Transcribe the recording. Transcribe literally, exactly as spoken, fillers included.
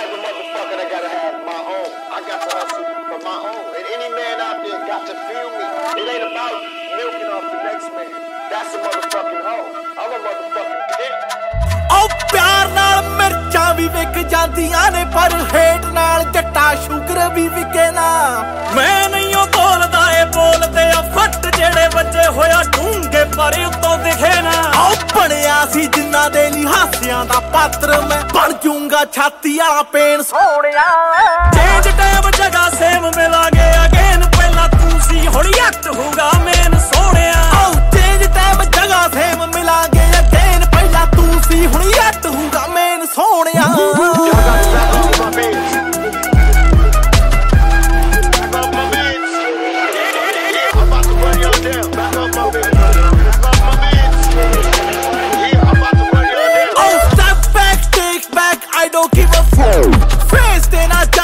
type of motherfucker that gotta have my own. I got to hustle for my own. And any man out there got to feel me. It ain't about milking off the next man. That's a motherfucking hoe. I'm a motherfucking dick. Oh, ਪਿਆਰ ਨਾਲ ਮਿਰਚਾਂ ਵੀ ਵਿਕ ਜਾਂਦੀਆਂ ਨੇ ਪਰ hate ਨਾਲ ਜੱਟਾ sugar ਵੀ ਵਿਕੇ ਨਾ ਮੈਂ ਨਹੀਂ ਉਹ ਬੋਲਦਾ ਏ ਬੋਲਦੇ ਆ ਫੱਟ ਜਿਹੜੇ ਵੱਜੇ ਹੋਇਆ ਢੂੰਗੇ ਪਰ ਉੱਤੋਂ ਦਿਖੇ ਨਾ ਉਹ ਬਣਿਆ ਸੀ ਜਿੰਨਾ ਦੇ ਲਈ ਹਾਸਿਆਂ ਦਾ ਪਾਤਰ ਮੈਂ ਬਣ ਜੂੰਗਾ ਛਾਤੀ ਵਾਲਾ ਪੇਨ ਸੋਹਣਿਆ ਚੇਂਜ ਟਾਈਮ ਜਗ੍ਹਾ ਸੇਮ ਮਿਲਾਂਗੇ ਅਗੇਨ ਪਹਿਲਾਂ ਤੂੰ ਸੀ ਹੁਣ ਯੱਟ ਹੋਊਗਾ ਮੇਨ ਸੋਹਣਿਆ ਉਹ ਚੇਂਜ ਟਾਈਮ ਜਗ੍ਹਾ ਸੇਮ ਮਿਲਾਂਗੇ ਅਗੇਨ ਪਹਿਲਾਂ ਤੂੰ ਸੀ ਹੁਣ ਯੱਟ ਹੋਊਗਾ ਮੇਨ ਸੋਹਣਿਆ I don't give a fuck. Friends, then I